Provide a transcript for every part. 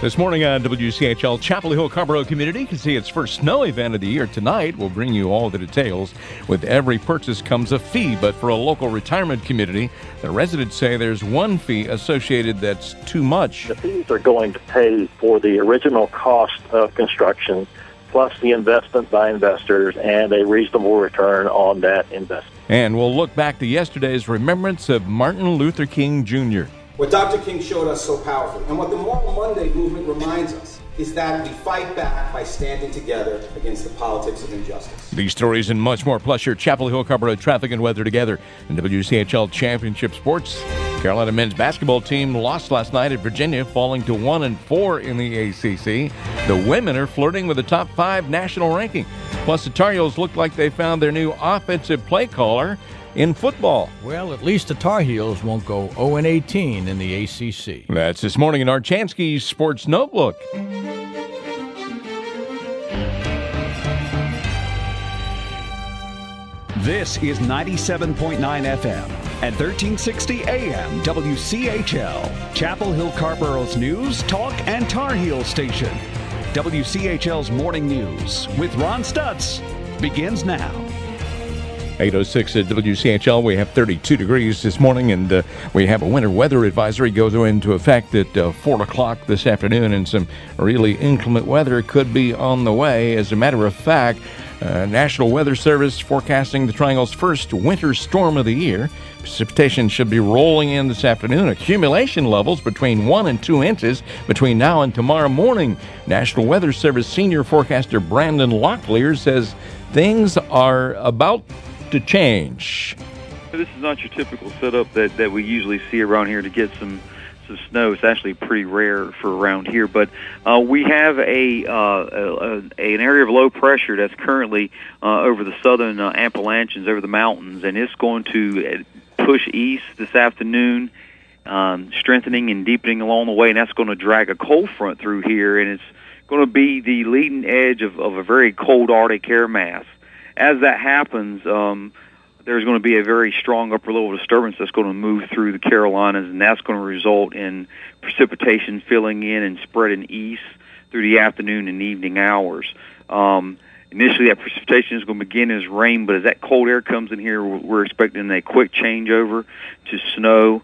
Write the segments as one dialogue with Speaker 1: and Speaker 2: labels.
Speaker 1: This morning on WCHL, Chapel Hill Carrboro Community can see its first snow event of the year tonight. We'll bring you all the details. With every purchase comes a fee, but for a local retirement community, the residents say there's one fee associated that's too much.
Speaker 2: The fees are going to pay for the original cost of construction, plus the investment by investors and a reasonable return on that investment.
Speaker 1: And we'll look back to yesterday's remembrance of Martin Luther King Jr.
Speaker 3: What Dr. King showed us so powerfully, and what the Moral Monday movement reminds us, is that we fight back by standing together against the politics of injustice.
Speaker 1: These stories and much more, plus your Chapel Hill Carrboro traffic and weather together in WCHL Championship Sports. Carolina men's basketball team lost last night at Virginia, falling to 1-4 in the ACC. The women are flirting with the top 5 national ranking. Plus, the Tar Heels look like they found their new offensive play caller in football.
Speaker 4: Well, at least the Tar Heels won't go 0-18 in the ACC.
Speaker 1: That's this morning in Archansky's Sports Notebook.
Speaker 5: This is 97.9 FM and 1360 AM WCHL, Chapel Hill Carrboro's news, talk, and Tar Heel station. WCHL's Morning News with Ron Stutz begins now.
Speaker 1: 8:06 at WCHL. We have 32 degrees this morning, and we have a winter weather advisory goes into effect at 4 o'clock this afternoon, and some really inclement weather could be on the way. As a matter of fact, National Weather Service forecasting the Triangle's first winter storm of the year. Precipitation should be rolling in this afternoon. Accumulation levels between 1 and 2 inches between now and tomorrow morning. National Weather Service senior forecaster Brandon Locklear says things are about to change.
Speaker 6: This is not your typical setup that we usually see around here to get some snow. It's actually pretty rare for around here, but we have an area of low pressure that's currently over the southern Appalachians, over the mountains, and it's going to push east this afternoon, strengthening and deepening along the way, and that's going to drag a cold front through here, and it's going to be the leading edge of a very cold Arctic air mass. As that happens, there's going to be a very strong upper level disturbance that's going to move through the Carolinas, and that's going to result in precipitation filling in and spreading east through the afternoon and evening hours. Initially, that precipitation is going to begin as rain, but as that cold air comes in here, we're expecting a quick changeover to snow.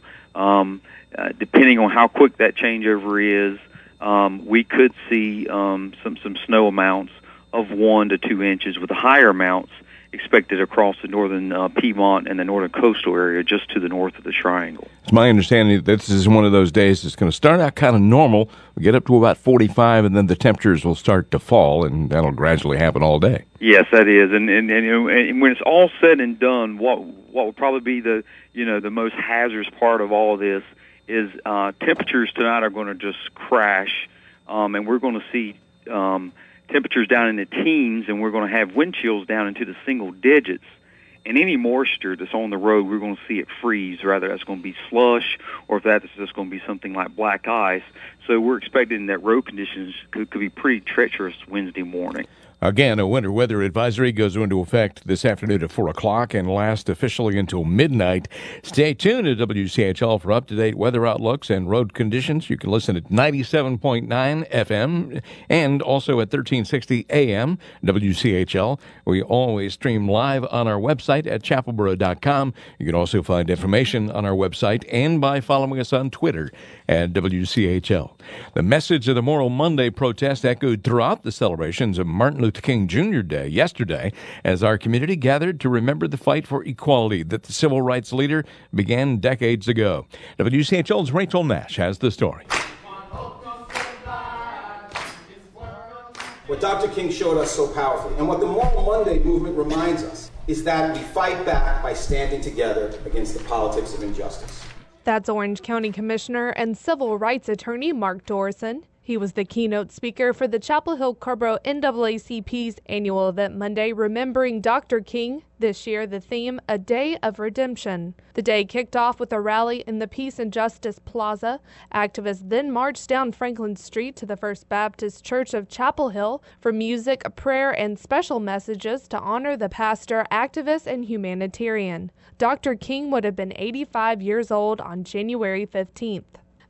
Speaker 6: Depending on how quick that changeover is, we could see some snow amounts of 1 to 2 inches, with the higher amounts expected across the northern Piedmont and the northern coastal area just to the north of the Triangle.
Speaker 1: It's my understanding that this is one of those days that's going to start out kind of normal. We get up to about 45, and then the temperatures will start to fall, and that'll gradually happen all day.
Speaker 6: Yes, that is. And when it's all said and done, what will probably be the most hazardous part of all of this is temperatures tonight are going to just crash, and we're going to see temperatures down in the teens, and we're going to have wind chills down into the single digits. And any moisture that's on the road, we're going to see it freeze. Rather, that's going to be slush, or if that's just going to be something like black ice. So we're expecting that road conditions could be pretty treacherous Wednesday morning.
Speaker 1: Again, a winter weather advisory goes into effect this afternoon at 4 o'clock and lasts officially until midnight. Stay tuned to WCHL for up-to-date weather outlooks and road conditions. You can listen at 97.9 FM and also at 1360 AM WCHL. We always stream live on our website at chapelboro.com. You can also find information on our website and by following us on Twitter at WCHL. The message of the Moral Monday protest echoed throughout the celebrations of Martin Luther King Jr. Day yesterday as our community gathered to remember the fight for equality that the civil rights leader began decades ago. WCHL's Rachel Nash has the story.
Speaker 3: What Dr. King showed us so powerfully, and what the Moral Monday movement reminds us, is that we fight back by standing together against the politics of injustice.
Speaker 7: That's Orange County Commissioner and Civil Rights Attorney Mark Dorison. He was the keynote speaker for the Chapel Hill Carrboro NAACP's annual event Monday, remembering Dr. King. This year, the theme, A Day of Redemption. The day kicked off with a rally in the Peace and Justice Plaza. Activists then marched down Franklin Street to the First Baptist Church of Chapel Hill for music, prayer, and special messages to honor the pastor, activist, and humanitarian. Dr. King would have been 85 years old on January 15th.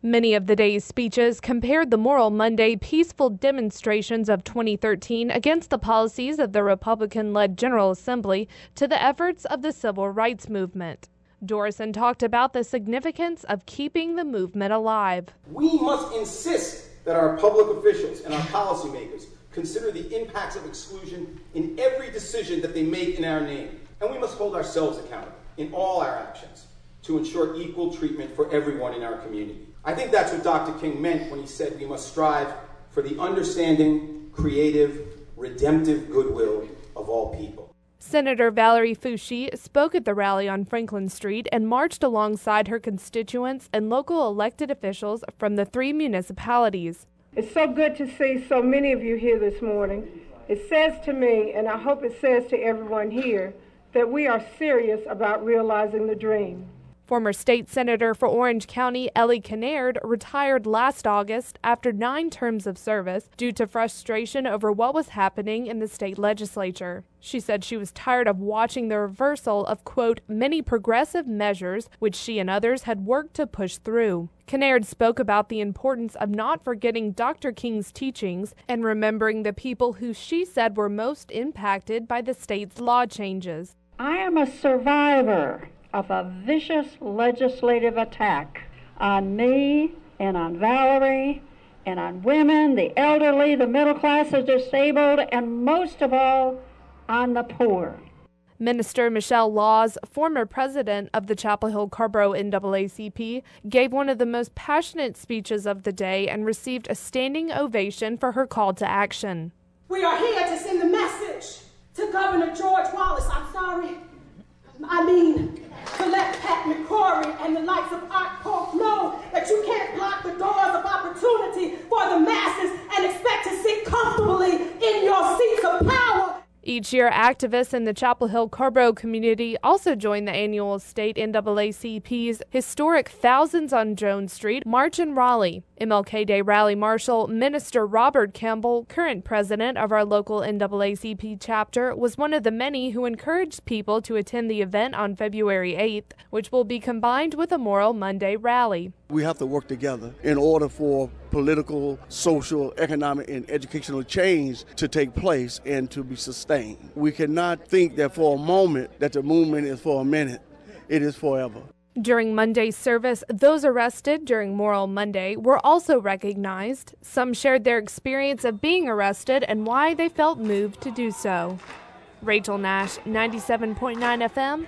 Speaker 7: Many of the day's speeches compared the Moral Monday peaceful demonstrations of 2013 against the policies of the Republican-led General Assembly to the efforts of the civil rights movement. Dorison talked about the significance of keeping the movement alive.
Speaker 3: We must insist that our public officials and our policymakers consider the impacts of exclusion in every decision that they make in our name. And we must hold ourselves accountable in all our actions to ensure equal treatment for everyone in our community. I think that's what Dr. King meant when he said we must strive for the understanding, creative, redemptive goodwill of all people.
Speaker 7: Senator Valerie Foushee spoke at the rally on Franklin Street and marched alongside her constituents and local elected officials from the 3 municipalities.
Speaker 8: It's so good to see so many of you here this morning. It says to me, and I hope it says to everyone here, that we are serious about realizing the dream.
Speaker 7: Former state senator for Orange County, Ellie Kinnaird, retired last August after 9 terms of service due to frustration over what was happening in the state legislature. She said she was tired of watching the reversal of, quote, many progressive measures which she and others had worked to push through. Kinnaird spoke about the importance of not forgetting Dr. King's teachings and remembering the people who she said were most impacted by the state's law changes.
Speaker 9: I am a survivor of a vicious legislative attack on me and on Valerie and on women, the elderly, the middle class, the disabled, and most of all, on the poor.
Speaker 7: Minister Michelle Laws, former president of the Chapel Hill Carrboro NAACP, gave one of the most passionate speeches of the day and received a standing ovation for her call to action.
Speaker 10: We are here to send the message to Governor George Wallace. To let Pat McCrory and the likes of Art Polk know that you can't block the doors of opportunity for the masses and expect to sit comfortably in your seats of power.
Speaker 7: Each year, activists in the Chapel Hill Carrboro community also join the annual state NAACP's historic Thousands on Jones Street March in Raleigh. MLK Day rally marshal Minister Robert Campbell, current president of our local NAACP chapter, was one of the many who encouraged people to attend the event on February 8th, which will be combined with a Moral Monday rally.
Speaker 11: We have to work together in order for political, social, economic, and educational change to take place and to be sustained. We cannot think that for a moment that the movement is for a minute. It is forever.
Speaker 7: During Monday's service, those arrested during Moral Monday were also recognized. Some shared their experience of being arrested and why they felt moved to do so. Rachel Nash, 97.9 FM,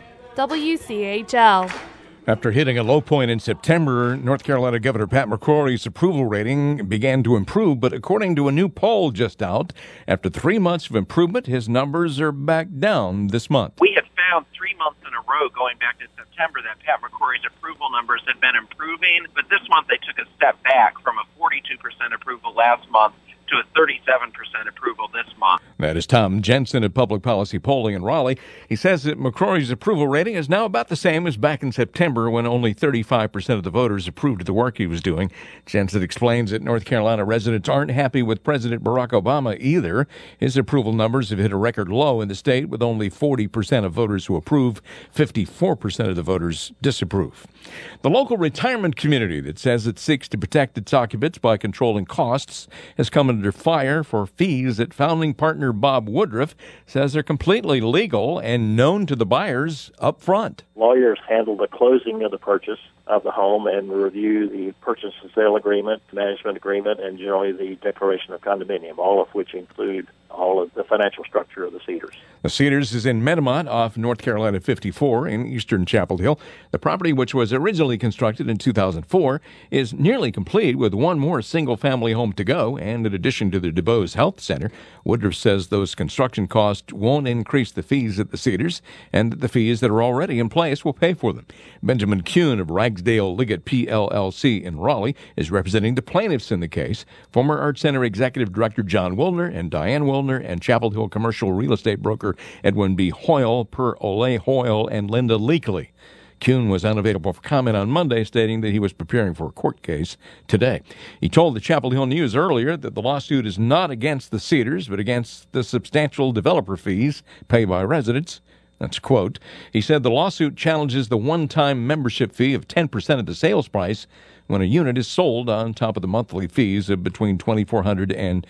Speaker 7: WCHL.
Speaker 1: After hitting a low point in September, North Carolina Governor Pat McCrory's approval rating began to improve, but according to a new poll just out, after 3 months of improvement, his numbers are back down this month.
Speaker 12: We had found 3 months in a row going back to September that Pat McCrory's approval numbers had been improving, but this month they took a step back from a 42% approval last month to a 37% approval this month.
Speaker 1: That is Tom Jensen of Public Policy Polling in Raleigh. He says that McCrory's approval rating is now about the same as back in September when only 35% of the voters approved of the work he was doing. Jensen explains that North Carolina residents aren't happy with President Barack Obama either. His approval numbers have hit a record low in the state with only 40% of voters who approve, 54% of the voters disapprove. The local retirement community that says it seeks to protect its occupants by controlling costs has come under fire for fees that founding partner Bob Woodruff says are completely legal and known to the buyers up front.
Speaker 2: Lawyers handle the closing of the purchase of the home and review the purchase and sale agreement, management agreement, and generally the declaration of condominium, all of which include all of the financial structure of the Cedars.
Speaker 1: The Cedars is in Metamont off North Carolina 54 in eastern Chapel Hill. The property, which was originally constructed in 2004, is nearly complete with one more single-family home to go, and in addition to the DuBose Health Center, Woodruff says those construction costs won't increase the fees at the Cedars, and that the fees that are already in place will pay for them. Benjamin Kuhn of Ragsdale Liggett PLLC in Raleigh is representing the plaintiffs in the case. Former Art Center Executive Director John Wilner and Diane Wilner and Chapel Hill commercial real estate broker Edwin B. Hoyle per Ole Hoyle and Linda Leakley. Kuhn was unavailable for comment on Monday, stating that he was preparing for a court case today. He told the Chapel Hill News earlier that the lawsuit is not against the Cedars, but against the substantial developer fees paid by residents. That's a quote. He said the lawsuit challenges the one-time membership fee of 10% of the sales price when a unit is sold on top of the monthly fees of between $2,400 and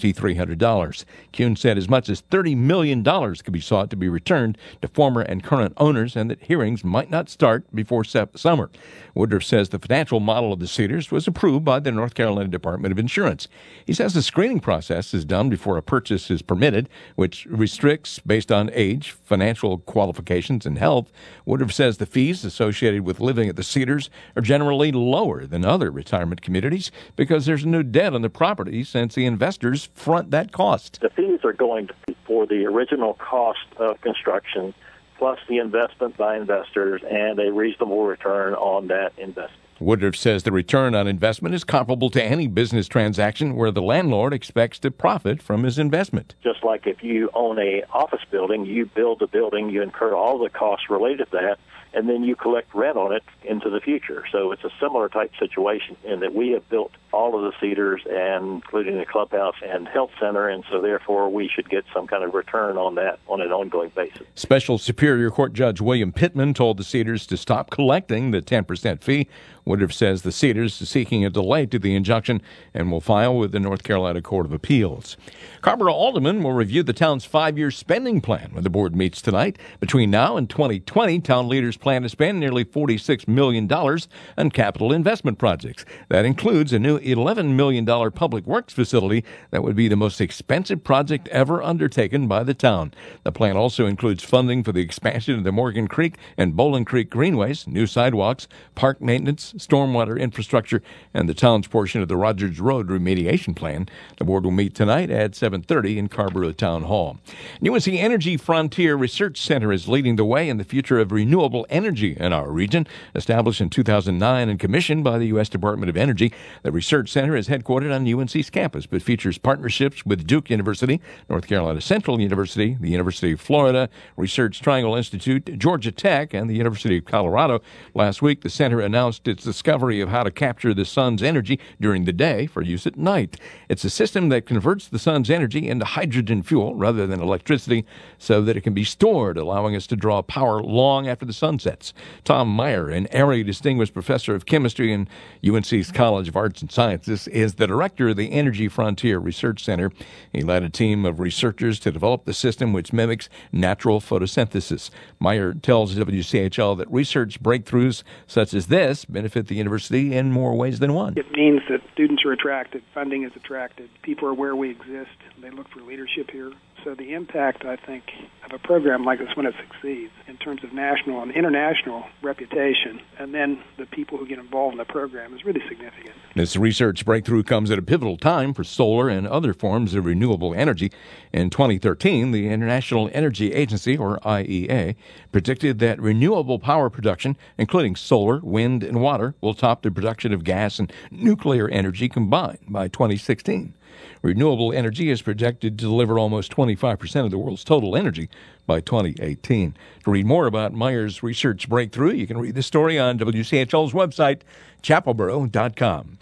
Speaker 1: $5,300. Kuhn said as much as $30 million could be sought to be returned to former and current owners and that hearings might not start before summer. Woodruff says the financial model of the Cedars was approved by the North Carolina Department of Insurance. He says the screening process is done before a purchase is permitted, which restricts based on age, financial qualifications, and health. Woodruff says the fees associated with living at the Cedars are generally lower than other retirement communities because there's no debt on the property since the investors front that cost.
Speaker 2: The fees are going to be for the original cost of construction plus the investment by investors and a reasonable return on that investment.
Speaker 1: Woodruff says the return on investment is comparable to any business transaction where the landlord expects to profit from his investment.
Speaker 2: Just like if you own an office building, you build the building, you incur all the costs related to that, and then you collect rent on it into the future. So it's a similar type situation in that we have built all of the Cedars, and including the clubhouse and health center, and so therefore we should get some kind of return on that on an ongoing basis.
Speaker 1: Special Superior Court Judge William Pittman told the Cedars to stop collecting the 10% fee. Woodruff says the Cedars is seeking a delay to the injunction and will file with the North Carolina Court of Appeals. Carrboro Aldermen will review the town's 5-year spending plan when the board meets tonight. Between now and 2020, town leaders plan to spend nearly $46 million on capital investment projects. That includes a new $11 million public works facility that would be the most expensive project ever undertaken by the town. The plan also includes funding for the expansion of the Morgan Creek and Bowling Creek greenways, new sidewalks, park maintenance, stormwater infrastructure, and the town's portion of the Rogers Road remediation plan. The board will meet tonight at 7:30 in Carrboro Town Hall. UNC Energy Frontier Research Center is leading the way in the future of renewable energy in our region. Established in 2009 and commissioned by the U.S. Department of Energy, the Research Center is headquartered on UNC's campus, but features partnerships with Duke University, North Carolina Central University, the University of Florida, Research Triangle Institute, Georgia Tech, and the University of Colorado. Last week, the center announced its discovery of how to capture the sun's energy during the day for use at night. It's a system that converts the sun's energy into hydrogen fuel rather than electricity so that it can be stored, allowing us to draw power long after the sun sets. Tom Meyer, an area distinguished professor of chemistry in UNC's College of Arts and Sciences, is the director of the Energy Frontier Research Center. He led a team of researchers to develop the system which mimics natural photosynthesis. Meyer tells WCHL that research breakthroughs such as this benefit the university in more ways than one.
Speaker 13: It means that students are attracted, funding is attracted, people are where we exist, they look for leadership here. So the impact, I think, of a program like this when it succeeds in terms of national and international reputation, and then the people who get involved in the program is really significant.
Speaker 1: This research breakthrough comes at a pivotal time for solar and other forms of renewable energy. In 2013, the International Energy Agency, or IEA, predicted that renewable power production, including solar, wind, and water, will top the production of gas and nuclear energy combined by 2016. Renewable energy is projected to deliver almost 25% of the world's total energy by 2018. To read more about Meyer's research breakthrough, you can read the story on WCHL's website, chapelboro.com.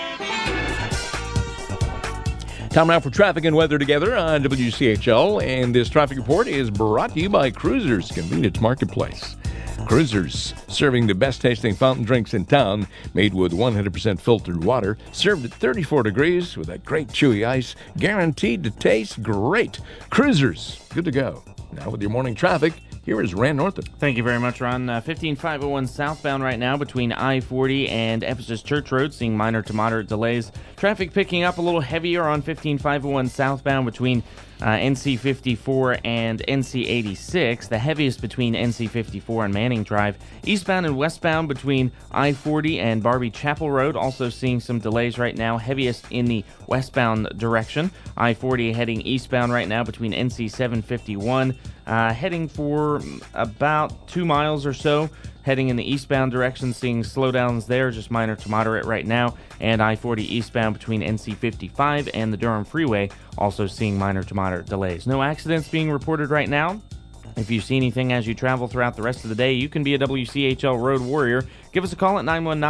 Speaker 1: Time now for traffic and weather together on WCHL, and this traffic report is brought to you by Cruisers Convenience Marketplace. Cruisers, serving the best-tasting fountain drinks in town, made with 100% filtered water, served at 34 degrees with that great chewy ice, guaranteed to taste great. Cruisers, good to go. Now with your morning traffic, here is Rand Northrup.
Speaker 14: Thank you very much, Ron. 15501 southbound right now between I-40 and Ephesus Church Road, seeing minor to moderate delays. Traffic picking up a little heavier on 15501 southbound between NC54 and NC86, the heaviest between NC54 and Manning Drive. Eastbound and westbound between I-40 and Barbie Chapel Road, also seeing some delays right now, heaviest in the westbound direction. I-40 heading eastbound right now between NC751, heading for about 2 miles or so. Heading in the eastbound direction, seeing slowdowns there, just minor to moderate right now. And I-40 eastbound between NC55 and the Durham Freeway, also seeing minor to moderate delays. No accidents being reported right now. If you see anything as you travel throughout the rest of the day, you can be a WCHL Road Warrior. Give us a call at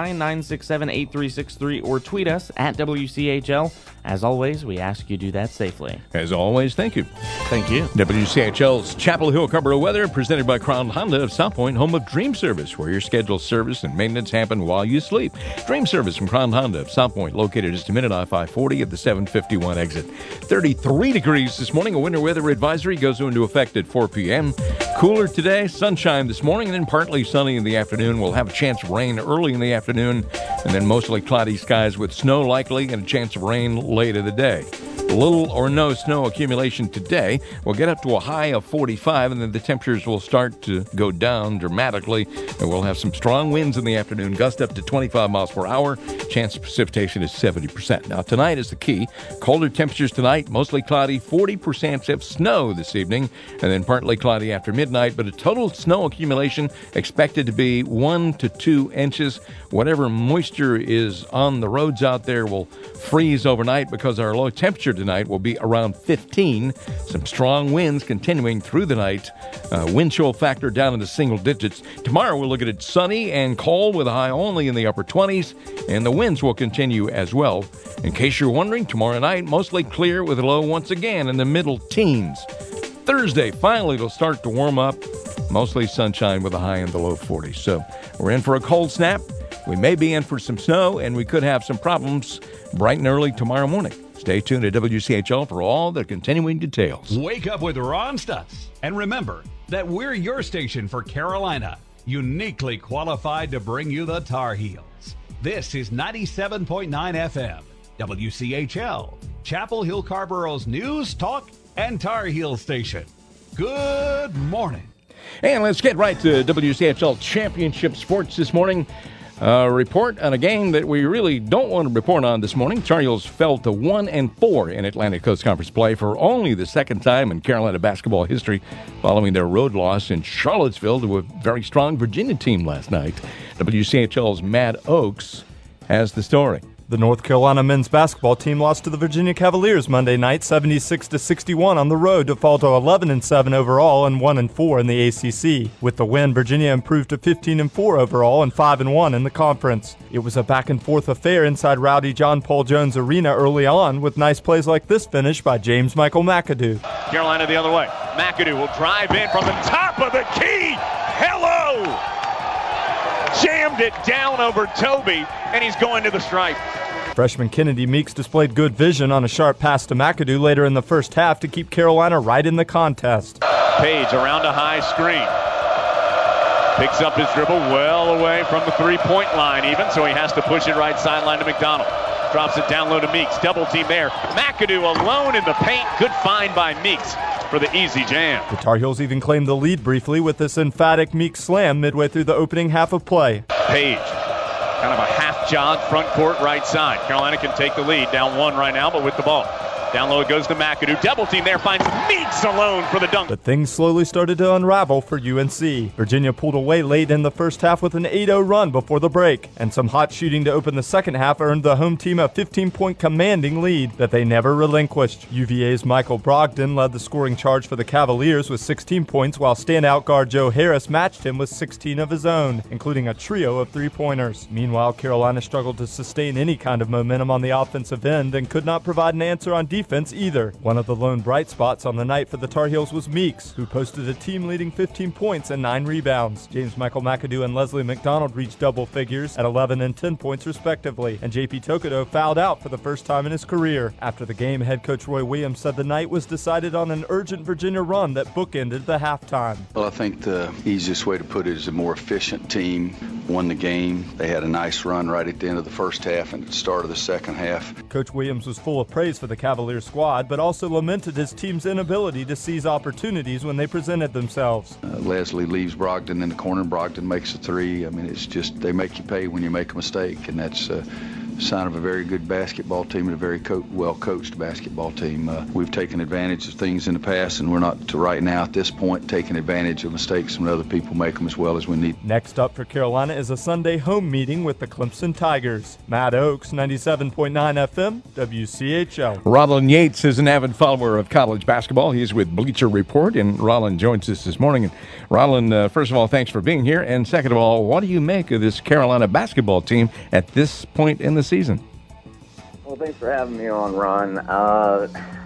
Speaker 14: 919-967-8363 or tweet us at WCHL. As always, we ask you do that safely.
Speaker 1: As always, thank you.
Speaker 14: Thank you.
Speaker 1: WCHL's Chapel Hill Carrboro weather presented by Crown Honda of South Point, home of Dream Service, where your scheduled service and maintenance happen while you sleep. Dream Service from Crown Honda of South Point, located just a minute off I-40 at the 751 exit. 33 degrees this morning. A winter weather advisory goes into effect at 4 p.m. Cooler today, sunshine this morning, and then partly sunny in the afternoon. We'll have a chance of rain early in the afternoon, and then mostly cloudy skies with snow likely and a chance of rain late in the day. Little or no snow accumulation today. We'll get up to a high of 45, and then the temperatures will start to go down dramatically, and we'll have some strong winds in the afternoon, gust up to 25 miles per hour. Chance of precipitation is 70%. Now, tonight is the key. Colder temperatures tonight, mostly cloudy, 40% of snow this evening, and then partly cloudy after midnight, but a total snow accumulation expected to be 1 to 2 inches. Whatever moisture is on the roads out there will freeze overnight because our low temperature tonight will be around 15. Some strong winds continuing through the night. Wind chill factor down in the single digits. Tomorrow we'll look at it sunny and cold with a high only in the upper 20s, and the winds will continue as well. In case you're wondering, tomorrow night mostly clear with a low once again in the middle teens. Thursday finally it'll start to warm up. Mostly sunshine with a high in the low 40s. So we're in for a cold snap. We may be in for some snow, and we could have some problems bright and early tomorrow morning. Stay tuned to WCHL for all the continuing details.
Speaker 15: Wake up with Ron Stutz. And remember that we're your station for Carolina, uniquely qualified to bring you the Tar Heels. This is 97.9 FM, WCHL, Chapel Hill Carrboro's news, talk, and Tar Heel station. Good morning.
Speaker 1: And let's get right to WCHL Championship Sports this morning. Report on a game that we really don't want to report on this morning. Tar Heels fell to 1-4 in Atlantic Coast Conference play for only the second time in Carolina basketball history, following their road loss in Charlottesville to a very strong Virginia team last night. WCHL's Matt Oakes has the story.
Speaker 16: The North Carolina men's basketball team lost to the Virginia Cavaliers Monday night 76-61 on the road to fall to 11-7 overall and 1-4 in the ACC. With the win, Virginia improved to 15-4 overall and 5-1 in the conference. It was a back-and-forth affair inside rowdy John Paul Jones Arena early on, with nice plays like this finish by James Michael McAdoo.
Speaker 17: Carolina the other way. McAdoo will drive in from the top of the key. Hello! Jammed it down over Toby, and he's going to the stripe.
Speaker 16: Freshman Kennedy Meeks displayed good vision on a sharp pass to McAdoo later in the first half to keep Carolina right in the contest.
Speaker 17: Page around a high screen. Picks up his dribble well away from the three-point line even, so he has to push it right sideline to McDonald. Drops it down low to Meeks. Double team there. McAdoo alone in the paint. Good find by Meeks for the easy jam.
Speaker 16: The Tar Heels even claimed the lead briefly with this emphatic Meeks slam midway through the opening half of play.
Speaker 17: Page. Kind of a half jog front court right side. Carolina can take the lead. Down one right now, but with the ball. Down low it goes to McAdoo. Double team there, finds Meeks alone for the dunk.
Speaker 16: But things slowly started to unravel for UNC. Virginia pulled away late in the first half with an 8-0 run before the break, and some hot shooting to open the second half earned the home team a 15-point commanding lead that they never relinquished. UVA's Michael Brogdon led the scoring charge for the Cavaliers with 16 points, while standout guard Joe Harris matched him with 16 of his own, including a trio of three-pointers. Meanwhile, Carolina struggled to sustain any kind of momentum on the offensive end and could not provide an answer on defense either. One of the lone bright spots on the night for the Tar Heels was Meeks, who posted a team-leading 15 points and 9 rebounds. James Michael McAdoo and Leslie McDonald reached double figures at 11 and 10 points respectively, and JP Tokoto fouled out for the first time in his career. After the game, head coach Roy Williams said the night was decided on an urgent Virginia run that bookended the halftime.
Speaker 18: Well, I think the easiest way to put it is a more efficient team won the game. They had a nice run right at the end of the first half and at the start of the second half.
Speaker 16: Coach Williams was full of praise for the Cavaliers squad, but also lamented his team's inability to seize opportunities when they presented themselves.
Speaker 18: Leslie leaves Brogdon in the corner, and Brogdon makes a three. I mean, it's just they make you pay when you make a mistake, and that's sign of a very good basketball team and a very well-coached basketball team. We've taken advantage of things in the past, and we're not, to right now at this point, taking advantage of mistakes when other people make them as well as we need.
Speaker 16: Next up for Carolina is a Sunday home meeting with the Clemson Tigers. Matt Oakes, 97.9 FM, WCHL.
Speaker 1: Rollin Yates is an avid follower of college basketball. He's with Bleacher Report, and Rollin joins us this morning. And Rollin, first of all, thanks for being here. And second of all, what do you make of this Carolina basketball team at this point in the season?
Speaker 19: Well, thanks for having me on, Ron. I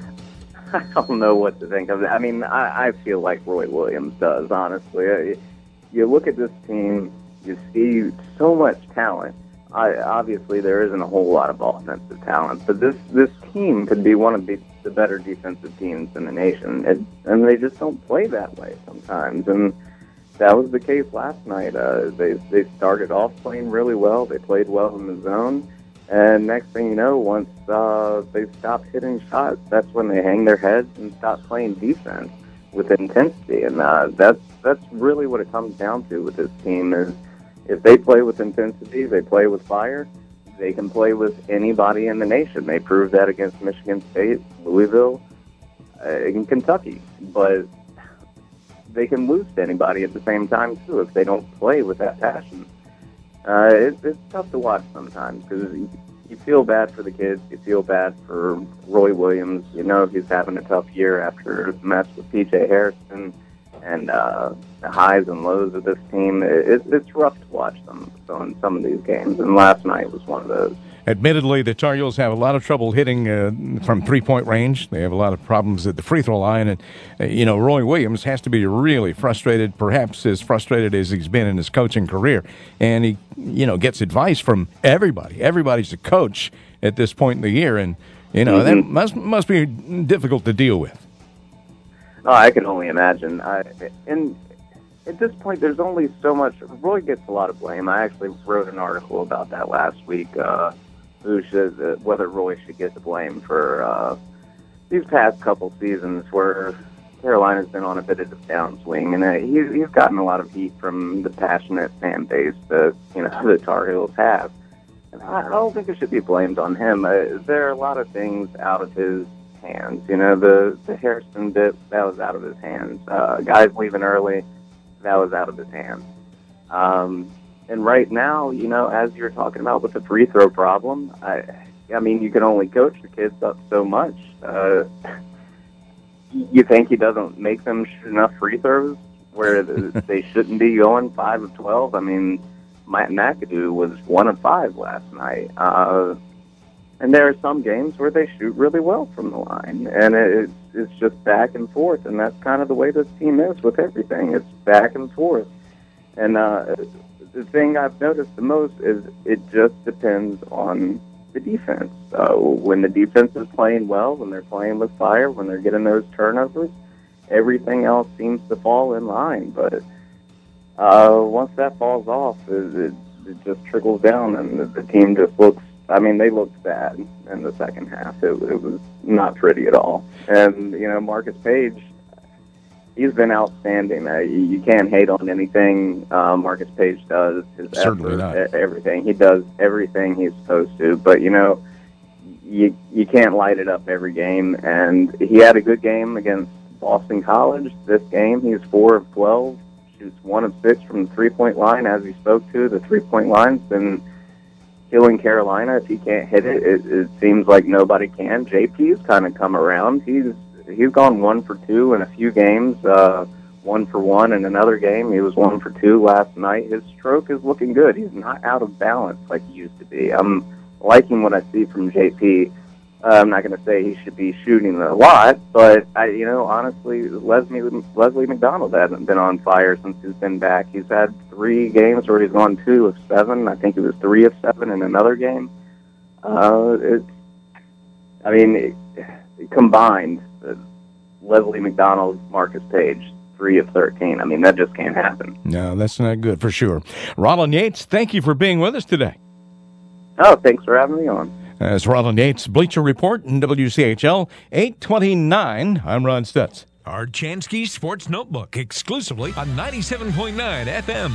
Speaker 19: don't know what to think of it. I mean, I feel like Roy Williams does, honestly. You look at this team, you see so much talent. Obviously, there isn't a whole lot of offensive talent, but this team could be one of the better defensive teams in the nation, and they just don't play that way sometimes. And that was the case last night. They started off playing really well. They played well in the zone. And next thing you know, once they stop hitting shots, that's when they hang their heads and stop playing defense with intensity. And that's really what it comes down to with this team is if they play with intensity, they play with fire, they can play with anybody in the nation. They proved that against Michigan State, Louisville, and Kentucky. But they can lose to anybody at the same time, too, if they don't play with that passion. It's tough to watch sometimes because you feel bad for the kids. You feel bad for Roy Williams. You know he's having a tough year after the mess with P.J. Harrison and the highs and lows of this team. It's rough to watch them in some of these games, and last night was one of those.
Speaker 1: Admittedly, the Tar Heels have a lot of trouble hitting from three-point range. They have a lot of problems at the free throw line. And, Roy Williams has to be really frustrated, perhaps as frustrated as he's been in his coaching career. And he, gets advice from everybody. Everybody's a coach at this point in the year. And, that must be difficult to deal with.
Speaker 19: Oh, I can only imagine. And at this point, there's only so much. Roy gets a lot of blame. I actually wrote an article about that last week. Whether Roy should get the blame for these past couple seasons where Carolina's been on a bit of a downswing, and he's gotten a lot of heat from the passionate fan base that the Tar Heels have. And I don't think it should be blamed on him. There are a lot of things out of his hands. The Harrison bit, that was out of his hands. Guys leaving early, that was out of his hands. And right now, as you're talking about with the free throw problem, I mean, you can only coach the kids up so much. You think he doesn't make them shoot enough free throws where they shouldn't be going 5 of 12? I mean, Matt McAdoo was 1 of 5 last night. And there are some games where they shoot really well from the line, and it's just back and forth, and that's kind of the way this team is with everything. It's back and forth. And the thing I've noticed the most is it just depends on the defense. When the defense is playing well, when they're playing with fire, when they're getting those turnovers, everything else seems to fall in line. But once that falls off, it just trickles down, and the team just looks, they looked bad in the second half. It was not pretty at all. And, Marcus Page, he's been outstanding. You can't hate on anything Marcus Page does. His
Speaker 1: Certainly
Speaker 19: effort,
Speaker 1: not.
Speaker 19: everything. He does everything he's supposed to. But, you can't light it up every game. And he had a good game against Boston College. This game, he's 4 of 12, shoots 1 of 6 from the three-point line. As he spoke to, the three-point line's been killing Carolina. If he can't hit it, it seems like nobody can. JP's kind of come around. He's gone 1 for 2 in a few games, 1 for 1 in another game. He was 1 for 2 last night. His stroke is looking good. He's not out of balance like he used to be. I'm liking what I see from JP. I'm not going to say he should be shooting a lot, but honestly, Leslie McDonald hasn't been on fire since he's been back. He's had 3 games where he's gone 2 of 7. I think it was 3 of 7 in another game. Combined, Leslie McDonald, Marcus Page, 3 of 13. That just can't happen.
Speaker 1: No, that's not good for sure. Rollin Yates, thank you for being with us today.
Speaker 19: Oh, thanks for having me on.
Speaker 1: It's Rollin Yates, Bleacher Report, and WCHL 829. I'm Ron Stutz.
Speaker 20: Our Chansky Sports Notebook, exclusively on 97.9 FM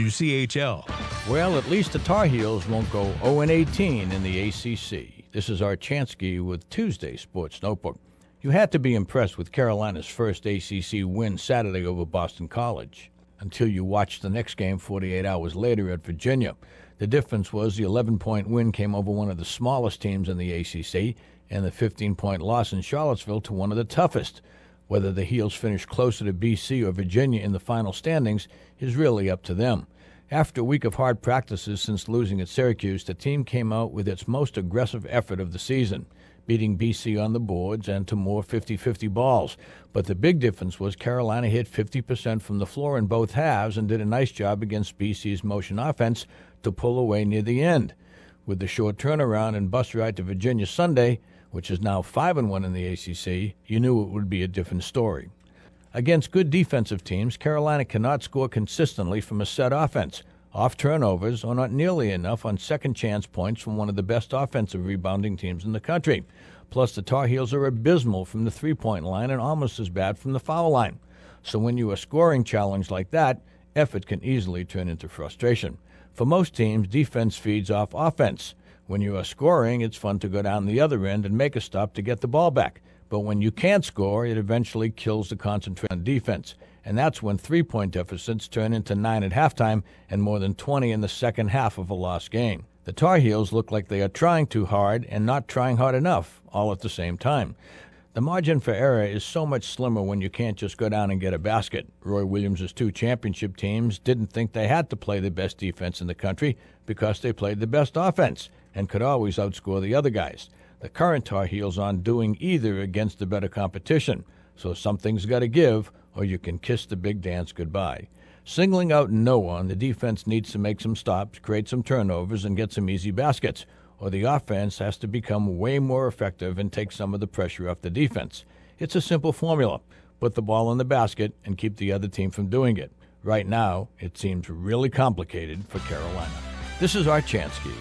Speaker 20: WCHL.
Speaker 4: Well, at least the Tar Heels won't go 0-18 in the ACC. This is our Chansky with Tuesday Sports Notebook. You had to be impressed with Carolina's first ACC win Saturday over Boston College, until you watched the next game 48 hours later at Virginia. The difference was the 11-point win came over one of the smallest teams in the ACC, and the 15-point loss in Charlottesville to one of the toughest. Whether the Heels finish closer to BC or Virginia in the final standings is really up to them. After a week of hard practices since losing at Syracuse, the team came out with its most aggressive effort of the season, beating BC on the boards and to more 50-50 balls. But the big difference was Carolina hit 50% from the floor in both halves and did a nice job against BC's motion offense to pull away near the end. With the short turnaround and bus ride to Virginia Sunday, which is now 5-1 in the ACC, you knew it would be a different story. Against good defensive teams, Carolina cannot score consistently from a set offense, off turnovers, or not nearly enough on second-chance points from one of the best offensive rebounding teams in the country. Plus, the Tar Heels are abysmal from the three-point line and almost as bad from the foul line. So when you are scoring challenged like that, effort can easily turn into frustration. For most teams, defense feeds off offense. When you are scoring, it's fun to go down the other end and make a stop to get the ball back. But when you can't score, it eventually kills the concentration on defense. And that's when three-point deficits turn into 9 at halftime and more than 20 in the second half of a lost game. The Tar Heels look like they are trying too hard and not trying hard enough, all at the same time. The margin for error is so much slimmer when you can't just go down and get a basket. Roy Williams' 2 championship teams didn't think they had to play the best defense in the country because they played the best offense and could always outscore the other guys. The current Tar Heels aren't doing either against the better competition, so something's got to give, or you can kiss the big dance goodbye. Singling out no one, the defense needs to make some stops, create some turnovers, and get some easy baskets, or the offense has to become way more effective and take some of the pressure off the defense. It's a simple formula. Put the ball in the basket and keep the other team from doing it. Right now, it seems really complicated for Carolina. This is Art Chansky.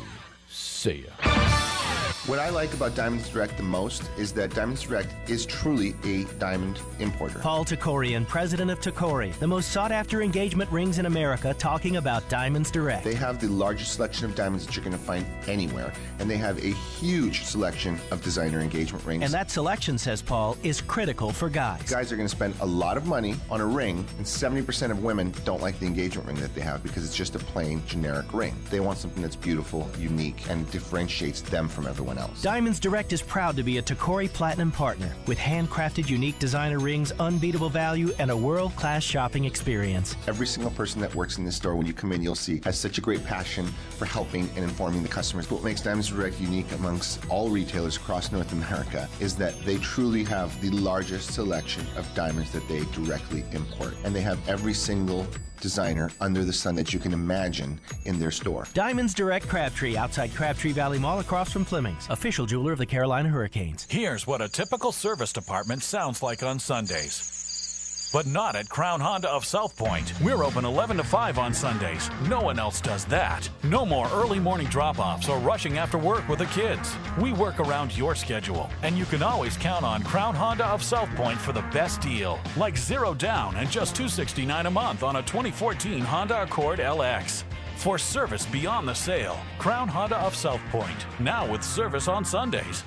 Speaker 4: See ya.
Speaker 21: What I like about Diamonds Direct the most is that Diamonds Direct is truly a diamond importer.
Speaker 22: Paul Tokorian, president of Tokori, the most sought-after engagement rings in America, talking about Diamonds Direct.
Speaker 21: They have the largest selection of diamonds that you're going to find anywhere, and they have a huge selection of designer engagement rings.
Speaker 22: And that selection, says Paul, is critical for guys.
Speaker 21: Guys are going to spend a lot of money on a ring, and 70% of women don't like the engagement ring that they have because it's just a plain, generic ring. They want something that's beautiful, unique, and differentiates them from everyone else.
Speaker 22: Diamonds Direct is proud to be a Tokori Platinum partner with handcrafted unique designer rings, unbeatable value, and a world-class shopping experience.
Speaker 21: Every single person that works in this store, when you come in, you'll see, has such a great passion for helping and informing the customers. What makes Diamonds Direct unique amongst all retailers across North America is that they truly have the largest selection of diamonds that they directly import. And they have every single designer under the sun that you can imagine in their store.
Speaker 22: Diamonds Direct Crabtree, outside Crabtree Valley Mall across from Fleming's, official jeweler of the Carolina Hurricanes.
Speaker 23: Here's what a typical service department sounds like on Sundays. But not at Crown Honda of South Point. We're open 11 to 5 on Sundays. No one else does that. No more early morning drop-offs or rushing after work with the kids. We work around your schedule, and you can always count on Crown Honda of South Point for the best deal. Like 0 down and just $269 a month on a 2014 Honda Accord LX. For service beyond the sale, Crown Honda of South Point. Now with service on Sundays.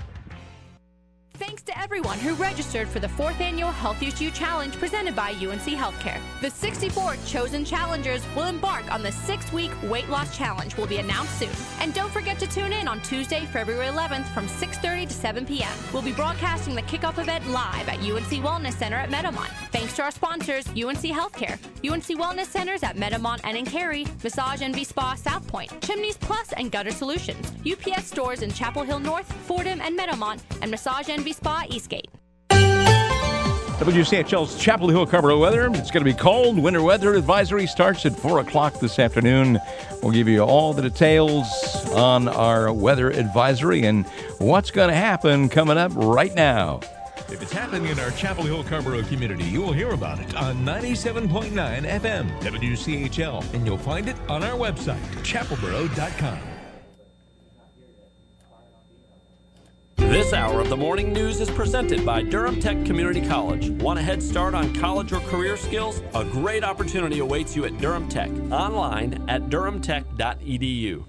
Speaker 24: Thanks to everyone who registered for the 4th Annual Healthiest You Challenge presented by UNC Healthcare. The 64 chosen challengers will embark on the 6-week weight loss challenge will be announced soon. And don't forget to tune in on Tuesday, February 11th from 6:30 to 7 p.m. We'll be broadcasting the kickoff event live at UNC Wellness Center at Meadowmont. Thanks to our sponsors, UNC Healthcare, UNC Wellness Centers at Meadowmont and in Cary, Massage Envy Spa South Point, Chimneys Plus and Gutter Solutions, UPS stores in Chapel Hill North, Fordham and Meadowmont, and Massage Envy Spa Eastgate.
Speaker 1: WCHL's Chapel Hill Carrboro weather. It's going to be cold. Winter weather advisory starts at 4 o'clock this afternoon. We'll give you all the details on our weather advisory and what's going to happen coming up right now.
Speaker 20: If it's happening in our Chapel Hill Carrboro community, you will hear about it on 97.9 FM WCHL, and you'll find it on our website, chapelboro.com.
Speaker 25: This
Speaker 3: This hour of the morning news is presented by Durham Tech Community College. Want a head start on college or career skills? A great opportunity awaits you at Durham Tech. Online at durhamtech.edu.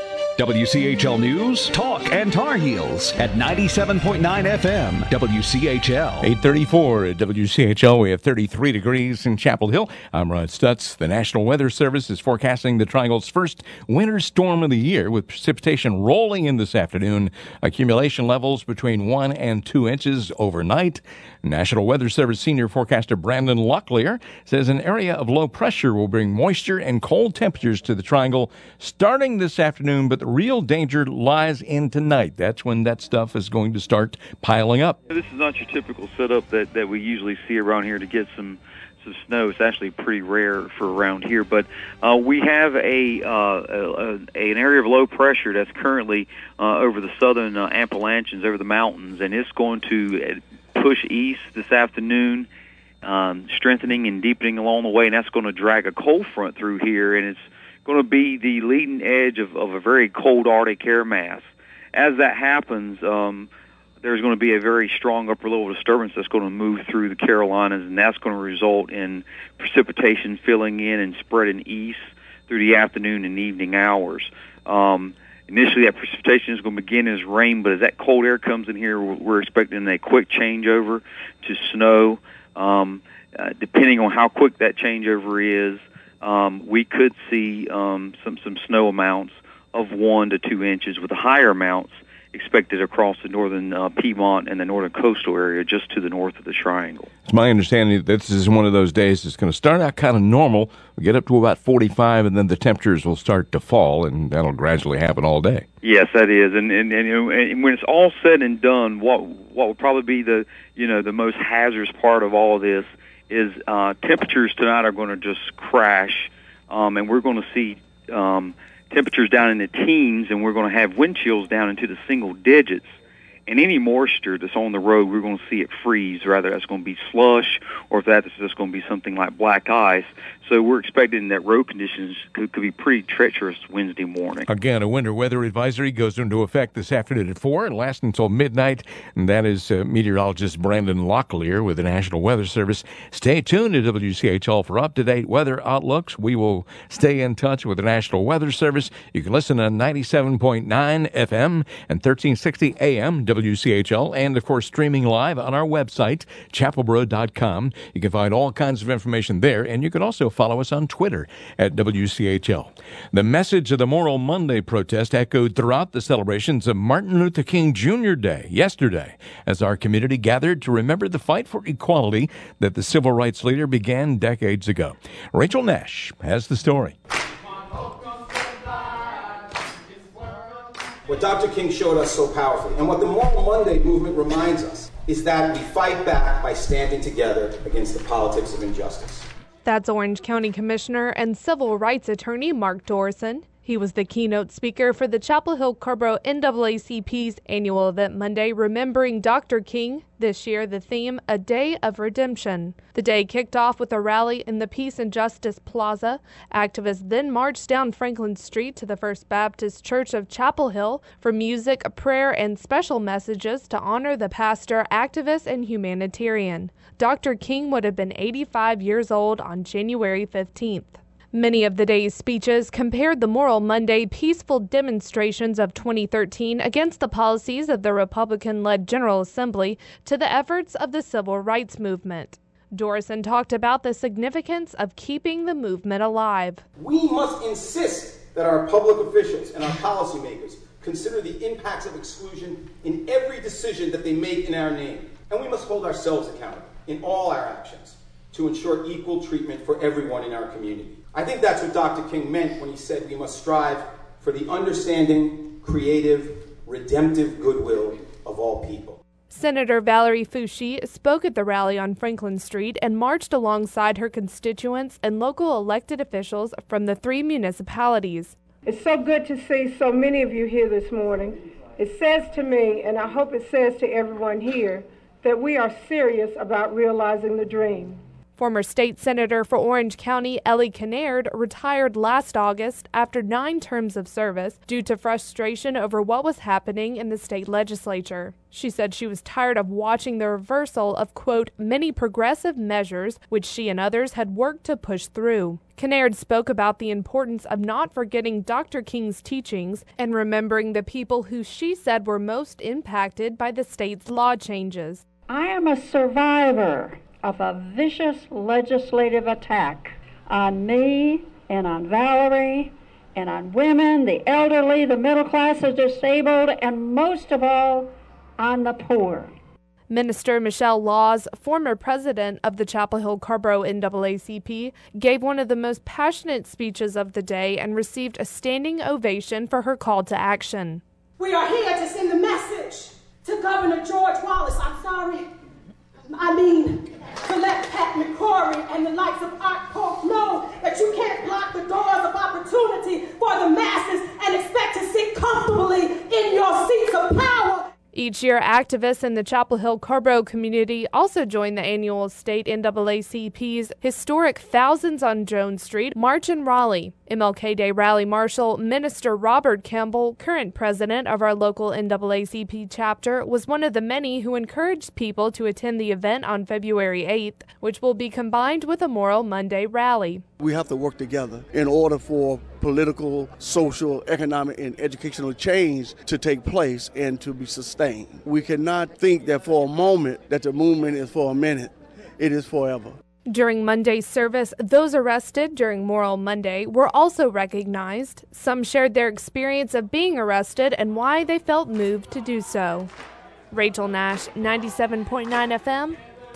Speaker 15: WCHL News, Talk, and Tar Heels at 97.9 FM, WCHL.
Speaker 1: 8:34 at WCHL. We have 33 degrees in Chapel Hill. I'm Rod Stutz. The National Weather Service is forecasting the Triangle's first winter storm of the year, with precipitation rolling in this afternoon. Accumulation levels between 1 and 2 inches overnight. National Weather Service senior forecaster Brandon Locklear says an area of low pressure will bring moisture and cold temperatures to the Triangle starting this afternoon, but the real danger lies in tonight. That's when that stuff is going to start piling up.
Speaker 5: This is not your typical setup that we usually see around here to get some snow. It's actually pretty rare for around here, but we have an area of low pressure that's currently over the southern Appalachians, over the mountains, and it's going to push east this afternoon, strengthening and deepening along the way, and that's going to drag a cold front through here, and it's going to be the leading edge of a very cold Arctic air mass. As that happens, there's going to be a very strong upper level disturbance that's going to move through the Carolinas, and that's going to result in precipitation filling in and spreading east through the afternoon and evening hours. Initially, that precipitation is going to begin as rain, but as that cold air comes in here, we're expecting a quick changeover to snow. Depending on how quick that changeover is, we could see some snow amounts of 1 to 2 inches, with the higher amounts expected across the northern Piedmont and the northern coastal area just to the north of the Triangle.
Speaker 1: It's my understanding that this is one of those days that's going to start out kind of normal. We'll get up to about 45, and then the temperatures will start to fall, and that'll gradually happen all day.
Speaker 5: Yes, that is. And when it's all said and done, what will probably be the most hazardous part of all of this is temperatures tonight are going to just crash, and we're going to see temperatures down in the teens, and we're going to have wind chills down into the single digits. And any moisture that's on the road, we're going to see it freeze. Rather, that's going to be slush, or if that's just going to be something like black ice. So we're expecting that road conditions could be pretty treacherous Wednesday morning.
Speaker 1: Again, a winter weather advisory goes into effect this afternoon at 4 and lasts until midnight. And that is meteorologist Brandon Locklear with the National Weather Service. Stay tuned to WCHL for up-to-date weather outlooks. We will stay in touch with the National Weather Service. You can listen on 97.9 FM and 1360 AM WCHL, and, of course, streaming live on our website, chapelboro.com. You can find all kinds of information there, and you can also follow us on Twitter at WCHL. The message of the Moral Monday protest echoed throughout the celebrations of Martin Luther King Jr. Day yesterday, as our community gathered to remember the fight for equality that the civil rights leader began decades ago. Rachel Nash has the story.
Speaker 6: What Dr. King showed us so powerfully, and what the Moral Monday movement reminds us, is that we fight back by standing together against the politics of injustice.
Speaker 7: That's Orange County Commissioner and Civil Rights Attorney Mark Dorson. He was the keynote speaker for the Chapel Hill Carrboro NAACP's annual event Monday, remembering Dr. King. This year, the theme, A Day of Redemption. The day kicked off with a rally in the Peace and Justice Plaza. Activists then marched down Franklin Street to the First Baptist Church of Chapel Hill for music, prayer, and special messages to honor the pastor, activist, and humanitarian. Dr. King would have been 85 years old on January 15th. Many of the day's speeches compared the Moral Monday peaceful demonstrations of 2013 against the policies of the Republican-led General Assembly to the efforts of the civil rights movement. Dorson talked about the significance of keeping the movement alive.
Speaker 6: We must insist that our public officials and our policymakers consider the impacts of exclusion in every decision that they make in our name. And we must hold ourselves accountable in all our actions to ensure equal treatment for everyone in our community. I think that's what Dr. King meant when he said we must strive for the understanding, creative, redemptive goodwill of all people.
Speaker 7: Senator Valerie Foushee spoke at the rally on Franklin Street and marched alongside her constituents and local elected officials from the 3 municipalities.
Speaker 8: It's so good to see so many of you here this morning. It says to me, and I hope it says to everyone here, that we are serious about realizing the dream.
Speaker 7: Former state senator for Orange County, Ellie Kinnaird, retired last August after 9 terms of service due to frustration over what was happening in the state legislature. She said she was tired of watching the reversal of, quote, many progressive measures which she and others had worked to push through. Kinnaird spoke about the importance of not forgetting Dr. King's teachings and remembering the people who she said were most impacted by the state's law changes.
Speaker 9: I am a survivor of a vicious legislative attack on me and on Valerie and on women, the elderly, the middle class, the disabled, and most of all, on the poor.
Speaker 7: Minister Michelle Laws, former president of the Chapel Hill Carrboro NAACP, gave one of the most passionate speeches of the day and received a standing ovation for her call to action.
Speaker 10: We are here to send a message to Governor George Wallace. To let Pat McCrory and the likes of Art Polk know that you can't block the doors of opportunity for the masses and expect to sit comfortably in your seats of power.
Speaker 7: Each year, activists in the Chapel Hill Carrboro community also join the annual state NAACP's historic Thousands on Jones Street March in Raleigh. MLK Day Rally Marshal Minister Robert Campbell, current president of our local NAACP chapter, was one of the many who encouraged people to attend the event on February 8th, which will be combined with a Moral Monday rally.
Speaker 11: We have to work together in order for political, social, economic, and educational change to take place and to be sustained. We cannot think that for a moment that the movement is for a minute. It is forever.
Speaker 7: During Monday's service, those arrested during Moral Monday were also recognized. Some shared their experience of being arrested and why they felt moved to do so. Rachel Nash, 97.9 FM.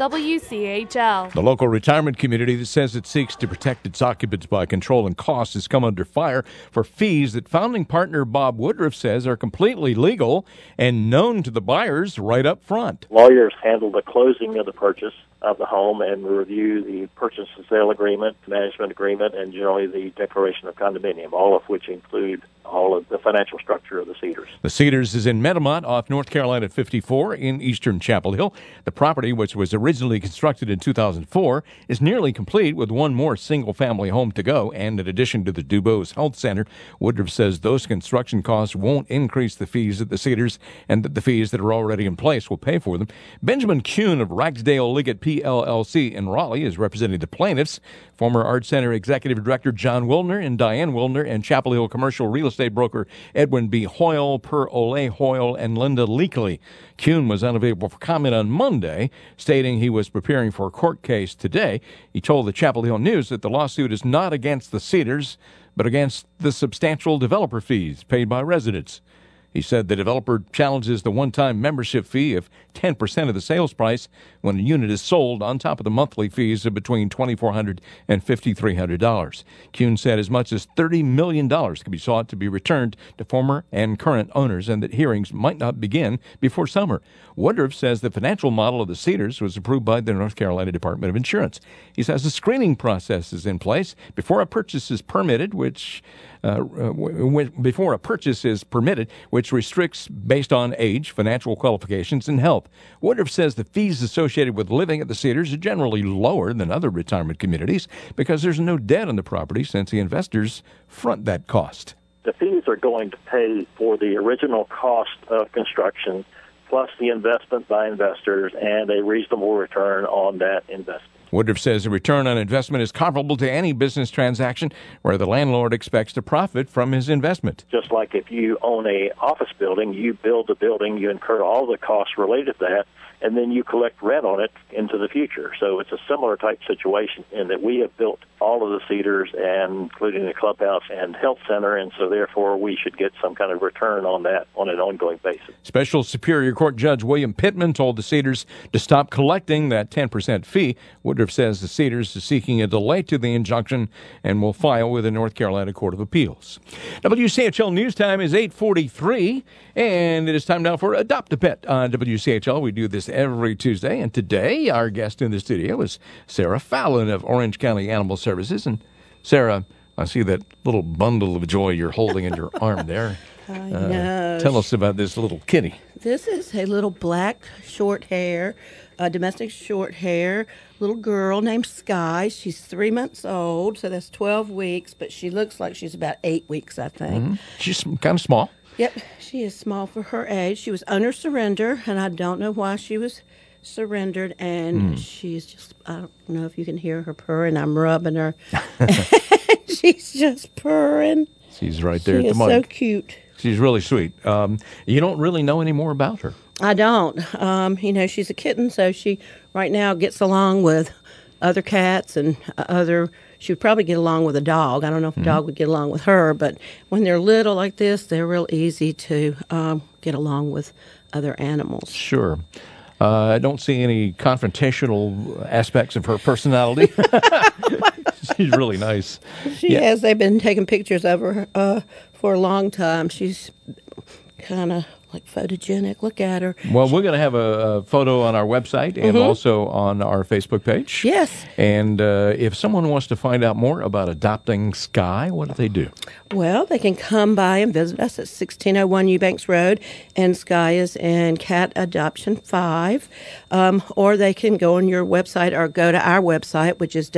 Speaker 7: WCHL.
Speaker 1: The local retirement community that says it seeks to protect its occupants by controlling costs has come under fire for fees that founding partner Bob Woodruff says are completely legal and known to the buyers right up front.
Speaker 2: Lawyers handle the closing of the purchase of the home and review the purchase and sale agreement, management agreement, and generally the declaration of condominium, all of which include all of the financial structure of the Cedars.
Speaker 1: The Cedars is in Metamont off North Carolina 54 in eastern Chapel Hill. The property, which was originally constructed in 2004, is nearly complete with one more single-family home to go. And in addition to the Dubose Health Center, Woodruff says those construction costs won't increase the fees at the Cedars and that the fees that are already in place will pay for them. Benjamin Kuhn of Ragsdale Liggett PLLC in Raleigh is representing the plaintiffs. Former Art Center Executive Director John Wildner and Diane Wildner and Chapel Hill commercial real estate broker Edwin B. Hoyle, Per Ole Hoyle, and Linda Leakley. Kuhn was unavailable for comment on Monday, stating he was preparing for a court case today. He told the Chapel Hill News that the lawsuit is not against the Cedars, but against the substantial developer fees paid by residents. He said the developer challenges the one-time membership fee of 10% of the sales price when a unit is sold, on top of the monthly fees of between $2,400 and $5,300. Kuhn said as much as $30 million could be sought to be returned to former and current owners and that hearings might not begin before summer. Woodruff says the financial model of the Cedars was approved by the North Carolina Department of Insurance. He says a screening process is in place before a purchase is permitted, which restricts based on age, financial qualifications, and health. Woodruff says the fees associated with living at the Cedars are generally lower than other retirement communities because there's no debt on the property since the investors front that cost.
Speaker 2: The fees are going to pay for the original cost of construction plus the investment by investors and a reasonable return on that investment.
Speaker 1: Woodruff says the return on investment is comparable to any business transaction where the landlord expects to profit from his investment.
Speaker 2: Just like if you own an office building, you build the building, you incur all the costs related to that, and then you collect rent on it into the future. So it's a similar type situation in that we have built all of the Cedars, and including the clubhouse and health center, and so therefore we should get some kind of return on that on an ongoing basis.
Speaker 1: Special Superior Court Judge William Pittman told the Cedars to stop collecting that 10% fee. Woodruff says the Cedars is seeking a delay to the injunction and will file with the North Carolina Court of Appeals. WCHL News Time is 8:43, and it is time now for Adopt a Pet on WCHL. We do this every Tuesday, and today our guest in the studio is Sarah Fallon of Orange County Animal Services. And Sarah, I see that little bundle of joy you're holding in your arm there.
Speaker 12: I know.
Speaker 1: Tell us about this little kitty.
Speaker 12: This is a little black short hair, domestic short hair little girl named Sky. She's 3 months old, so that's 12 weeks, but she looks like she's about 8 weeks, I think.
Speaker 1: Mm-hmm. She's kind of small.
Speaker 12: Yep, she is small for her age. She was under surrender, and I don't know why she was surrendered, and she's just, I don't know if you can hear her purring. I'm rubbing her. She's just purring.
Speaker 1: She's right there
Speaker 12: She
Speaker 1: at the
Speaker 12: is
Speaker 1: mic.
Speaker 12: so cute.
Speaker 1: She's really sweet. You don't really know any more about her.
Speaker 12: I don't. She's a kitten, so she right now gets along with other cats and she would probably get along with a dog. I don't know if a dog would get along with her, but when they're little like this, they're real easy to get along with other animals.
Speaker 1: Sure. I don't see any confrontational aspects of her personality. She's really nice.
Speaker 12: She has. They've been taking pictures of her for a long time. She's kind of like photogenic. Look at her.
Speaker 1: Well, we're going to have a photo on our website and also on our Facebook page.
Speaker 12: Yes.
Speaker 1: And if someone wants to find out more about adopting Sky, what do they do?
Speaker 12: Well, they can come by and visit us at 1601 Eubanks Road, and Sky is in Cat Adoption 5. Or they can go on your website or go to our website, which is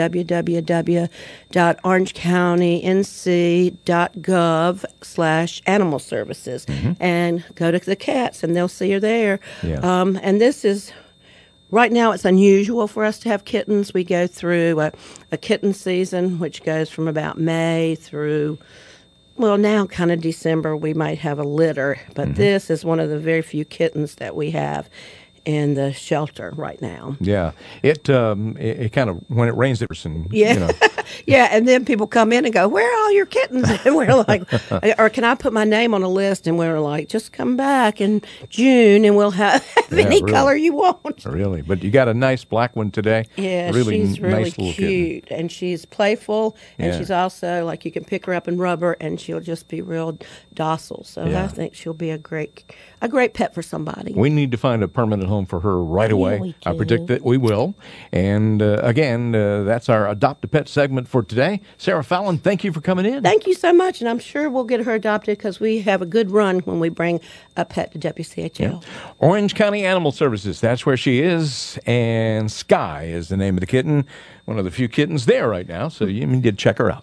Speaker 12: www.orangecountync.gov/animal services, and go to the cats, and they'll see her there.
Speaker 1: Yeah.
Speaker 12: And this is... Right now, it's unusual for us to have kittens. We go through a kitten season, which goes from about May through, well, now kind of December. We might have a litter, but this is one of the very few kittens that we have in the shelter right now.
Speaker 1: Yeah. It kind of, when it rains, it's and,
Speaker 12: yeah. Yeah, and then people come in and go, "Where are all your kittens?" And we're like, or can I put my name on a list? And we're like, just come back in June and we'll have any color you want.
Speaker 1: Really? But you got a nice black one today.
Speaker 12: Yeah,
Speaker 1: really
Speaker 12: she's really
Speaker 1: nice little
Speaker 12: cute.
Speaker 1: kitten.
Speaker 12: And she's playful, and
Speaker 1: Yeah.
Speaker 12: she's also, like, you can pick her up and rub her, and she'll just be real docile. So
Speaker 1: Yeah.
Speaker 12: I think she'll be a great pet for somebody.
Speaker 1: We need to find a permanent home for her right away.
Speaker 12: we
Speaker 1: I
Speaker 12: do.
Speaker 1: predict that we will. And again, that's our Adopt a Pet segment for today. Sarah Fallon, thank you for coming in.
Speaker 12: Thank you so much, and I'm sure we'll get her adopted because we have a good run when we bring a pet to WCHL.
Speaker 1: Orange County Animal Services, that's where she is. And Sky is the name of the kitten. One of the few kittens there right now, so you need to check her out.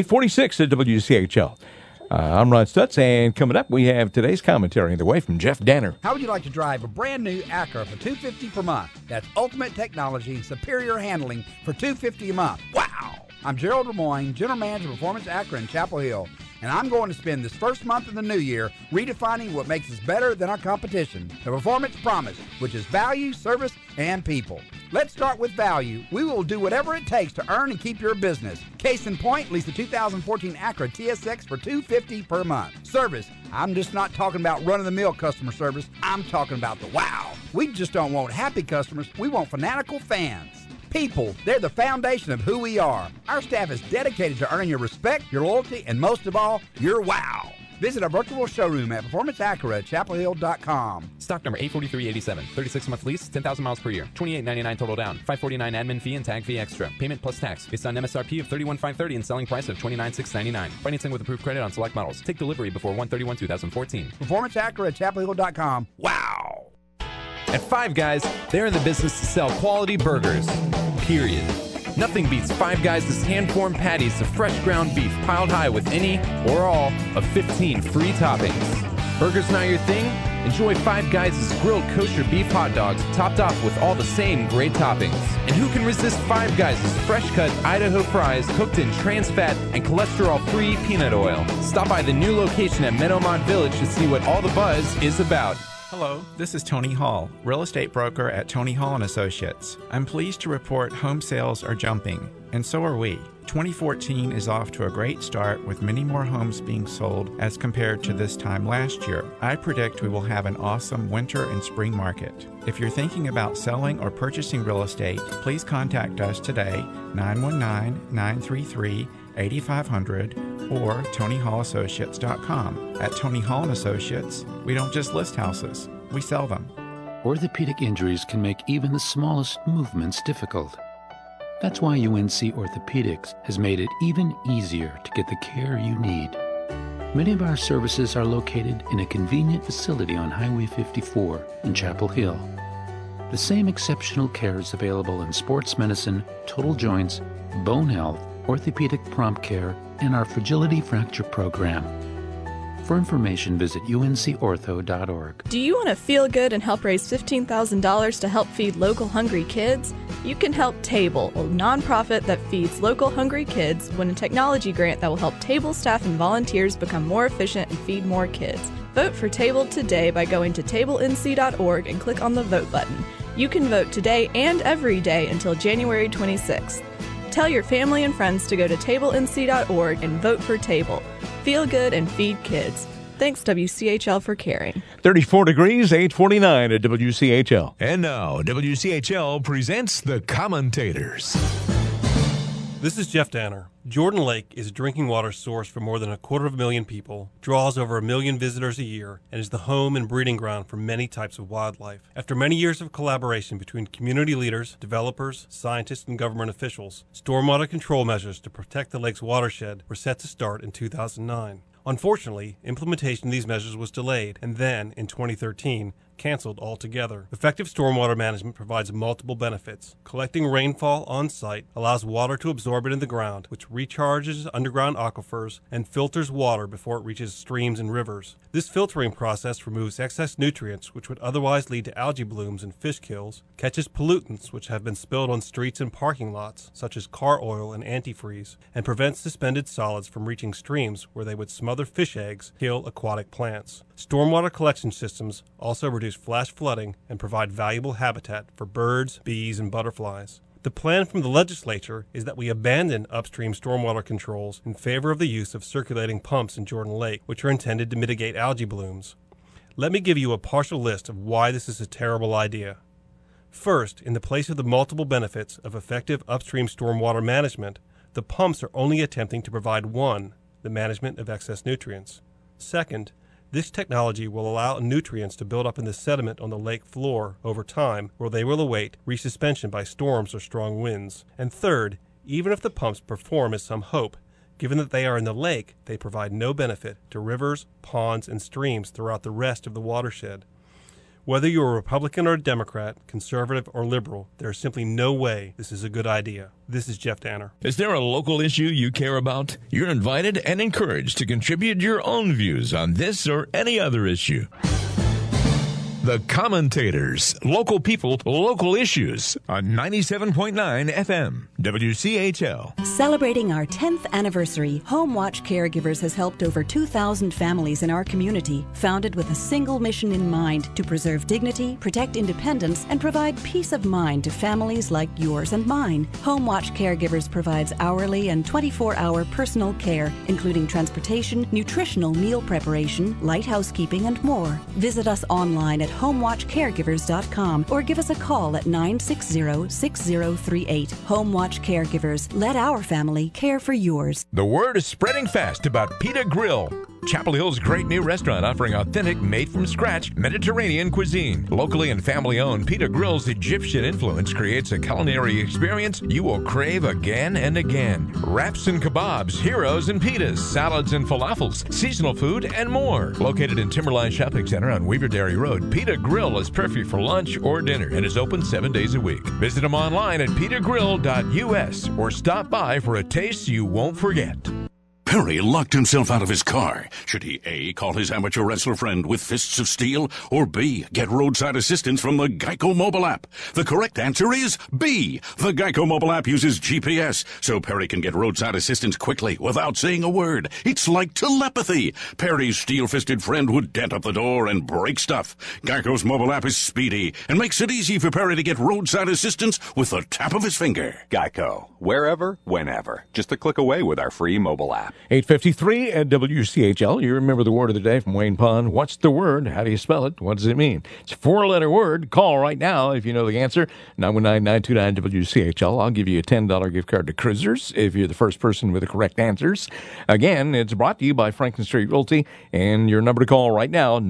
Speaker 1: 846 at WCHL. I'm Ron Stutz, and coming up, we have today's commentary the way from Jeff Danner.
Speaker 13: How would you like to drive a brand new Acura for $250 per month? That's ultimate technology, superior handling for $250 a month. Wow! I'm Gerald Lemoyne, General Manager of Performance Acura in Chapel Hill, and I'm going to spend this first month of the new year redefining what makes us better than our competition. The Performance Promise, which is value, service, and people. Let's start with value. We will do whatever it takes to earn and keep your business. Case in point, lease the 2014 Acura TSX for $250 per month. Service. I'm just not talking about run-of-the-mill customer service. I'm talking about the wow. We just don't want happy customers. We want fanatical fans. People, they're the foundation of who we are. Our staff is dedicated to earning your respect, your loyalty, and most of all, your wow. Visit our virtual showroom at Performance Acura at chapelhill.com.
Speaker 14: Stock number 84387. 36-month lease, 10,000 miles per year. $28.99 total down. $549 admin fee and tag fee extra. Payment plus tax. Based on MSRP of $31,530 and selling price of $29,699. Financing with approved credit on select models. Take delivery before 1/31/2014.
Speaker 13: Performance Acura at chapelhill.com. Wow.
Speaker 23: At Five Guys, they're in the business to sell quality burgers. Period. Nothing beats Five Guys' hand-formed patties of fresh ground beef piled high with any or all of 15 free toppings. Burgers not your thing? Enjoy Five Guys' grilled kosher beef hot dogs topped off with all the same great toppings. And who can resist Five Guys' fresh-cut Idaho fries cooked in trans fat and cholesterol-free peanut oil? Stop by the new location at Meadowmont Village to see what all the buzz is about.
Speaker 17: Hello, this is Tony Hall, real estate broker at Tony Hall & Associates. I'm pleased to report home sales are jumping, and so are we. 2014 is off to a great start with many more homes being sold as compared to this time last year. I predict we will have an awesome winter and spring market. If you're thinking about selling or purchasing real estate, please contact us today, 919-933-8500 or TonyHallAssociates.com. At Tony Hall & Associates, we don't just list houses, we sell them.
Speaker 25: Orthopedic injuries can make even the smallest movements difficult.
Speaker 4: That's why UNC Orthopedics has made it even easier to get the care you need. Many of our services are located in a convenient facility on Highway 54 in Chapel Hill. The same exceptional care is available in sports medicine, total joints, bone health, orthopedic prompt care, and our fragility fracture program. For information, visit uncortho.org.
Speaker 16: Do you want to feel good and help raise $15,000 to help feed local hungry kids? You can help Table, a nonprofit that feeds local hungry kids, win a technology grant that will help Table staff and volunteers become more efficient and feed more kids. Vote for Table today by going to tablenc.org and click on the vote button. You can vote today and every day until January 26th. Tell your family and friends to go to tablenc.org and vote for Table. Feel good and feed kids. Thanks, WCHL, for caring.
Speaker 1: 34 degrees, 8:49 at WCHL.
Speaker 20: And now, WCHL presents The Commentators.
Speaker 18: This is Jeff Danner. Jordan Lake is a drinking water source for more than 250,000 people, draws over 1 million visitors a year, and is the home and breeding ground for many types of wildlife. After many years of collaboration between community leaders, developers, scientists, and government officials, stormwater control measures to protect the lake's watershed were set to start in 2009. Unfortunately, implementation of these measures was delayed and then, in 2013, canceled altogether. Effective stormwater management provides multiple benefits. Collecting rainfall on site allows water to absorb it in the ground, which recharges underground aquifers and filters water before it reaches streams and rivers. This filtering process removes excess nutrients which would otherwise lead to algae blooms and fish kills, catches pollutants which have been spilled on streets and parking lots, such as car oil and antifreeze, and prevents suspended solids from reaching streams where they would smother fish eggs, kill aquatic plants. Stormwater collection systems also reduce flash flooding and provide valuable habitat for birds, bees, and butterflies. The plan from the legislature is that we abandon upstream stormwater controls in favor of the use of circulating pumps in Jordan Lake, which are intended to mitigate algae blooms. Let me give you a partial list of why this is a terrible idea. First, in the place of the multiple benefits of effective upstream stormwater management, the pumps are only attempting to provide one, the management of excess nutrients. Second, this technology will allow nutrients to build up in the sediment on the lake floor over time, where they will await resuspension by storms or strong winds. And third, even if the pumps perform as some hope, given that they are in the lake, they provide no benefit to rivers, ponds, and streams throughout the rest of the watershed. Whether you're a Republican or a Democrat, conservative or liberal, there is simply no way this is a good idea. This is Jeff Danner.
Speaker 20: Is there a local issue you care about? You're invited and encouraged to contribute your own views on this or any other issue. The Commentators, local people, local issues on 97.9 FM, WCHL.
Speaker 19: Celebrating our 10th anniversary, Home Watch Caregivers has helped over 2,000 families in our community, founded with a single mission in mind: to preserve dignity, protect independence, and provide peace of mind to families like yours and mine. Home Watch Caregivers provides hourly and 24-hour personal care, including transportation, nutritional meal preparation, light housekeeping, and more. Visit us online at homewatchcaregivers.com or give us a call at 960-6038. Home Watch Caregivers. Let our family care for yours.
Speaker 20: The word is spreading fast about Pita Grill, Chapel Hill's great new restaurant offering authentic, made-from-scratch Mediterranean cuisine. Locally and family-owned, Pita Grill's Egyptian influence creates a culinary experience you will crave again and again. Wraps and kebabs, heroes and pitas, salads and falafels, seasonal food, and more. Located in Timberline Shopping Center on Weaver Dairy Road, Pita Grill is perfect for lunch or dinner and is open 7 days a week. Visit them online at pitagrill.us or stop by for a taste you won't forget.
Speaker 25: Perry locked himself out of his car. Should he A, call his amateur wrestler friend with fists of steel, or B, get roadside assistance from the Geico mobile app? The correct answer is B. The Geico mobile app uses GPS, so Perry can get roadside assistance quickly without saying a word. It's like telepathy. Perry's steel-fisted friend would dent up the door and break stuff. Geico's mobile app is speedy and makes it easy for Perry to get roadside assistance with the tap of his finger.
Speaker 26: Geico. Wherever, whenever. Just a click away with our free mobile app.
Speaker 1: 8:53 at WCHL. You remember the word of the day from Wayne Pond. What's the word? How do you spell it? What does it mean? It's a 4-letter word. Call right now if you know the answer. 919-929-WCHL. I'll give you a $10 gift card to Cruisers if you're the first person with the correct answers. Again, it's brought to you by Franklin Street Realty. And your number to call right now,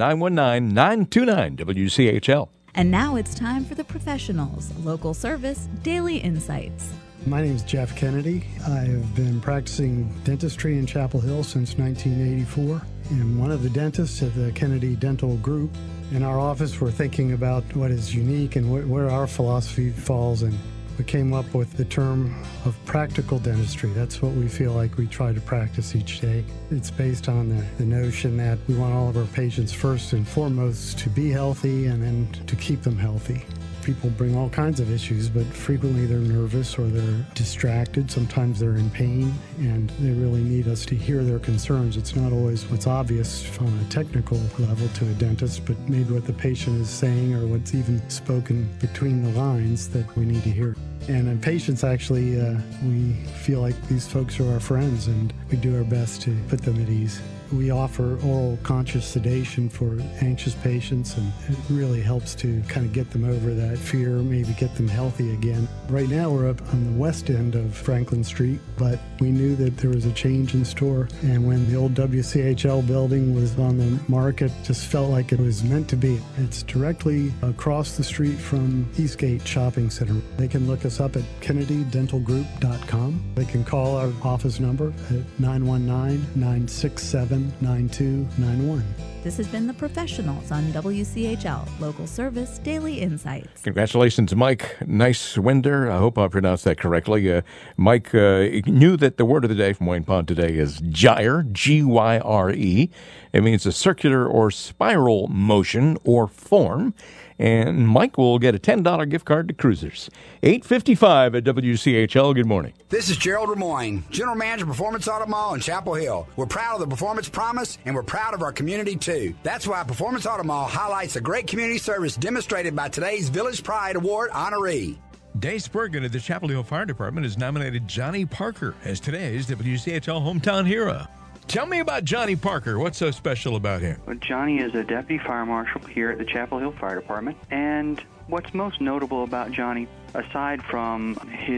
Speaker 1: 919-929-WCHL.
Speaker 27: And now it's time for the professionals. Local service, daily insights.
Speaker 3: My name is Jeff Kennedy. I have been practicing dentistry in Chapel Hill since 1984. I'm one of the dentists at the Kennedy Dental Group. In our office, we're thinking about what is unique and where our philosophy falls, and we came up with the term of practical dentistry. That's what we feel like we try to practice each day. It's based on the notion that we want all of our patients first and foremost to be healthy and then to keep them healthy. People bring all kinds of issues, but frequently they're nervous or they're distracted. Sometimes they're in pain, and they really need us to hear their concerns. It's not always what's obvious on a technical level to a dentist, but maybe what the patient is saying or what's even spoken between the lines that we need to hear. And in patients, actually, we feel like these folks are our friends, and we do our best to put them at ease. We offer oral conscious sedation for anxious patients, and it really helps to kind of get them over that fear, maybe get them healthy again. Right now we're up on the west end of Franklin Street, but we knew that there was a change in store, and when the old WCHL building was on the market, it just felt like it was meant to be. It's directly across the street from Eastgate Shopping Center. They can look us up at KennedyDentalGroup.com. They can call our office number at 919-967-9291.
Speaker 5: This has been The Professionals on WCHL, Local Service Daily Insights.
Speaker 1: Congratulations, Mike Nicewinder. I hope I pronounced that correctly. Mike knew that the word of the day from Wayne Pond today is gyre, G-Y-R-E. It means a circular or spiral motion or form. And Mike will get a $10 gift card to Cruisers. 8:55 at WCHL. Good morning.
Speaker 13: This is Gerald Lemoyne, General Manager of Performance Auto Mall in Chapel Hill. We're proud of the Performance Promise, and we're proud of our community, too. That's why Performance Auto Mall highlights the great community service demonstrated by today's Village Pride Award honoree.
Speaker 20: Dave Spurgeon of the Chapel Hill Fire Department has nominated Johnny Parker as today's WCHL Hometown Hero. Tell me about Johnny Parker. What's so special about him?
Speaker 15: Well, Johnny is a deputy fire marshal here at the Chapel Hill Fire Department. And what's most notable about Johnny, aside from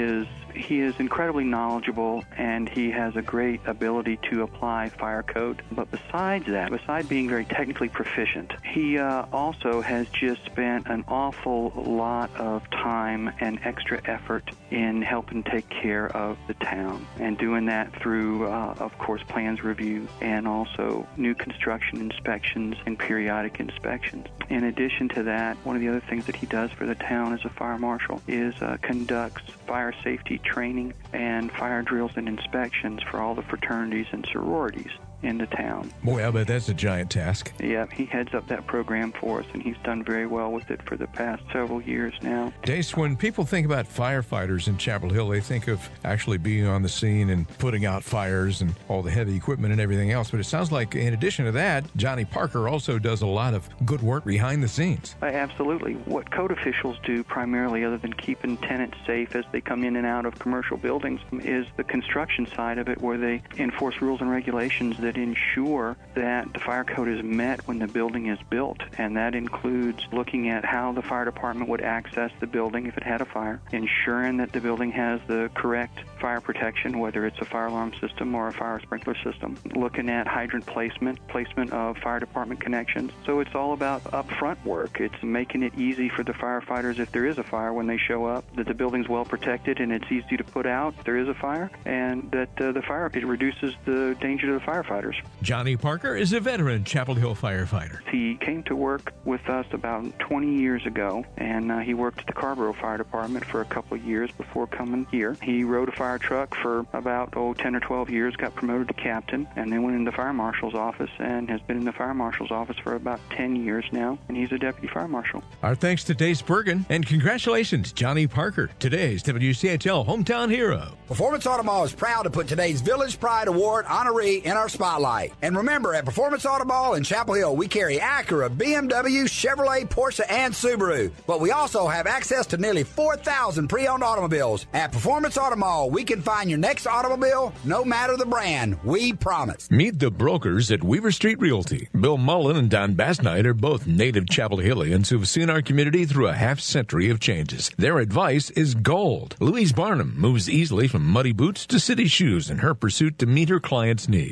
Speaker 15: he is incredibly knowledgeable and he has a great ability to apply fire code. But besides that, besides being very technically proficient, he also has just spent an awful lot of time and extra effort in helping take care of the town, and doing that through, of course, plans review and also new construction inspections and periodic inspections. In addition to that, one of the other things that he does for the town as a fire marshal is conducts fire safety training and fire drills and inspections for all the fraternities and sororities in the town.
Speaker 20: Boy, I bet that's a giant task.
Speaker 15: Yeah, he heads up that program for us, and he's done very well with it for the past several years now.
Speaker 20: Dace, when people think about firefighters in Chapel Hill, they think of actually being on the scene and putting out fires and all the heavy equipment and everything else. But it sounds like, in addition to that, Johnny Parker also does a lot of good work behind the scenes.
Speaker 15: Absolutely. What code officials do primarily, other than keeping tenants safe as they come in and out of commercial buildings, is the construction side of it, where they enforce rules and regulations that ensure that the fire code is met when the building is built. And that includes looking at how the fire department would access the building if it had a fire, ensuring that the building has the correct fire protection, whether it's a fire alarm system or a fire sprinkler system, looking at hydrant placement of fire department connections. So it's all about upfront work. It's making it easy for the firefighters, if there is a fire when they show up, that the building's well protected and it's easy to put out if there is a fire, and that it reduces the danger to the firefighters.
Speaker 20: Johnny Parker is a veteran Chapel Hill firefighter.
Speaker 15: He came to work with us about 20 years ago, and he worked at the Carborough Fire Department for a couple of years before coming here. He rode a fire truck for about 10 or 12 years, got promoted to captain, and then went into the fire marshal's office and has been in the fire marshal's office for about 10 years now, and he's a deputy fire marshal.
Speaker 20: Our thanks to Dave Spurgeon, and congratulations, Johnny Parker, today's WCHL Hometown Hero.
Speaker 13: Performance Auto Mall is proud to put today's Village Pride Award honoree in our spotlight. And remember, at Performance Auto Mall in Chapel Hill, we carry Acura, BMW, Chevrolet, Porsche, and Subaru. But we also have access to nearly 4,000 pre-owned automobiles. At Performance Auto Mall, we can find your next automobile, no matter the brand. We promise.
Speaker 20: Meet the brokers at Weaver Street Realty. Bill Mullen and Don Basnight are both native Chapel Hillians who've seen our community through a half-century of changes. Their advice is gold. Louise Barnum moves easily from muddy boots to city shoes in her pursuit to meet her clients' needs. Jay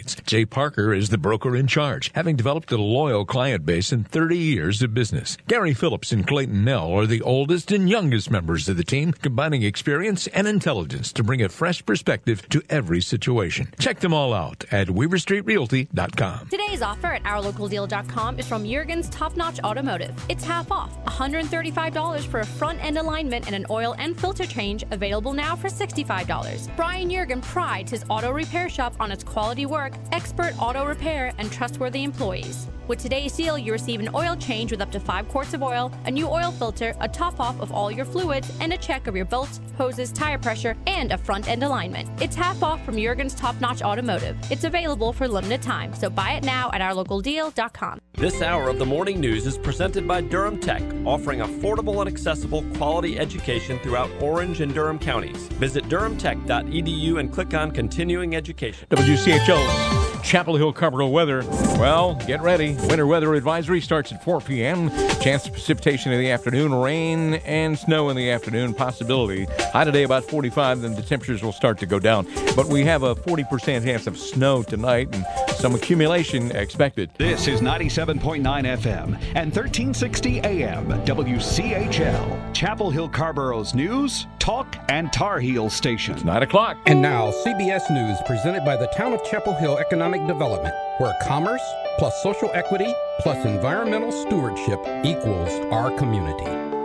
Speaker 20: Parker is the broker in charge, having developed a loyal client base in 30 years of business. Gary Phillips and Clayton Nell are the oldest and youngest members of the team, combining experience and intelligence to bring a fresh perspective to every situation. Check them all out at WeaverStreetRealty.com.
Speaker 6: Today's offer at OurLocalDeal.com is from Jurgen's Top Notch Automotive. It's half off, $135 for a front-end alignment and an oil and filter change, available now for $65. Brian Jurgen prides his auto repair shop on its quality work, expert auto repair, and trustworthy employees. With today's deal, you receive an oil change with up to 5 quarts of oil, a new oil filter, a top-off of all your fluids, and a check of your belts, hoses, tire pressure, and a front-end alignment. It's half off from Jurgen's Top Notch Automotive. It's available for limited time, so buy it now at OurLocalDeal.com.
Speaker 8: This hour of the morning news is presented by Durham Tech, offering affordable and accessible quality education throughout Orange and Durham counties. Visit durhamtech.edu and click on Continuing Education.
Speaker 1: WCHL's Chapel Hill Carrboro weather. Well, get ready. Winter weather advisory starts at 4 p.m. Chance of precipitation in the afternoon, rain and snow in the afternoon, possibility. High today about 45, then the temperatures will start to go down. But we have a 40% chance of snow tonight and some accumulation expected.
Speaker 9: This is 97.9 FM and 1360 AM WCHL, Chapel Hill Carrboro's news, talk, and Tar Heel station.
Speaker 1: It's 9 o'clock.
Speaker 21: And now, CBS News presented by the Town of Chapel Hill Economic Development, where commerce plus social equity plus environmental stewardship equals our community.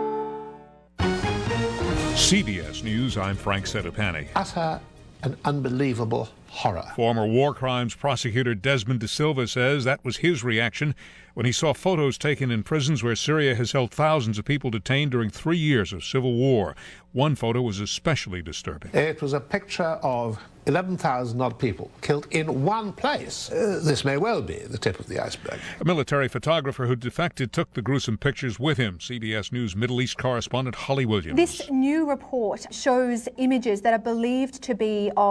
Speaker 22: CBS News, I'm Frank Sedapani.
Speaker 24: Utter and unbelievable horror.
Speaker 22: Former war crimes prosecutor Desmond De Silva says that was his reaction when he saw photos taken in prisons where Syria has held thousands of people detained during 3 years of civil war. One photo was especially disturbing.
Speaker 24: It was a picture of 11,000 odd people killed in one place. This may well be the tip of the iceberg.
Speaker 22: A military photographer who defected took the gruesome pictures with him. CBS News Middle East correspondent Holly Williams.
Speaker 27: This new report shows images that are believed to be of